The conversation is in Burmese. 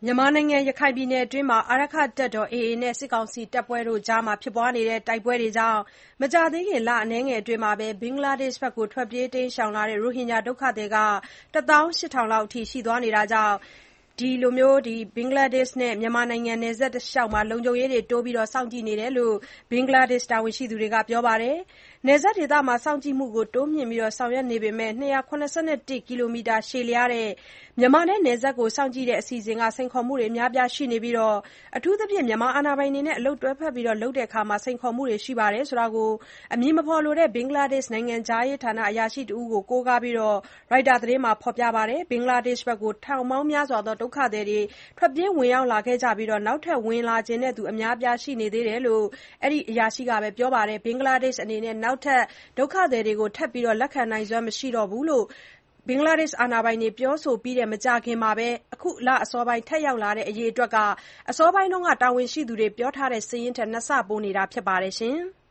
မြန်မာနိုင်ငံရခိုင်ပြည်နယ်အတွင်း အာရက္ခတပ်တော် AA နဲ့ စစ်ကောင်စီတပ်ဖွဲ့တွေကြား ဖြစ်ပွားနေတဲ့ တိုက်ပွဲတွေကြောင့် မကြာသေးခင် လအနည်းငယ်အတွင်း ဘင်္ဂလားဒေ့ရှ်ဘက် ထွက်ပြေးတိမ်းရှောင်လာတဲ့ ရိုဟင်ဂျာဒုက္ခသည် 18000 လောက်အထိ ရှိသွားတာကြောင့် ဘင်္ဂလားဒေ့ရှ်နဲ့ မြန်မာနယ်စပ်တလျှောက် လုံခြုံရေးတွေ တိုးပြီး စောင့်ကြည့်နေတယ်လို့ ဘင်္ဂလားဒေ့ရှ် တာဝန်ရှိသူတွေက ပြောပါတယ်။ နယ်စပ်ဒေသမှာ စောင့်ကြည့်မှုတွေ တိုးမြှင့်ဆောင်ရွက်နေပေမဲ့ 271 ကီလိုမီတာ ရှည်လျားတဲ့ မြန်မာနဲ့ နယ်စပ်ကို စောင့်ကြည့်တဲ့ အစီအစဉ်က စိန်ခေါ်မှုတွေ အများအပြားရှိနေပြီး အထူးသဖြင့် မြန်မာအာဏာပိုင်တွေနဲ့ အလုပ်တွဲဖက်လုပ်တဲ့အခါ စိန်ခေါ်မှုတွေ ရှိတယ်ဆိုတာကို အမည်မဖော်လိုတဲ့ ဘင်္ဂလားဒေ့ရှ် နိုင်ငံခြားရေးဌာန အရာရှိတဦးကို ကိုးကားပြီး ရိုက်တာသတင်းမှာ ဖော်ပြပါတယ်။ ဘင်္ဂလားဒေ့ရှ်ဘက် ထောင်ပေါင်းများစွာသော ဒုက္ခသည်တွေ ထွက်ပြေးဝင်ရောက်လာခဲ့ကြပြီး နောက်ထပ် ဝင်လာချင်သူ အများအပြား ရှိနေသေးတယ်လို့ အဲဒီအရာရှိက ပြောပါတယ်။ ဘင်္ဂလားဒေ့ရှ်အနေနဲ့ နောက်ထပ် ဒုက္ခသည်တွေကို ထပ်ပြီး လက်ခံနိုင်စွမ်း မရှိတော့ဘူးလို့ အာဏာပိုင်တွေ ပြောဆိုပြီး မကြာခင်မှာပဲ အခုလအစောပိုင်း ထပ်ရောက်လာတဲ့ အရေအတွက်ဟာ အစောပိုင်းက တာဝန်ရှိသူတွေ ပြောထားတဲ့ စာရင်းထက် 2 ဆ ပိုနေတာဖြစ်ပါတယ်။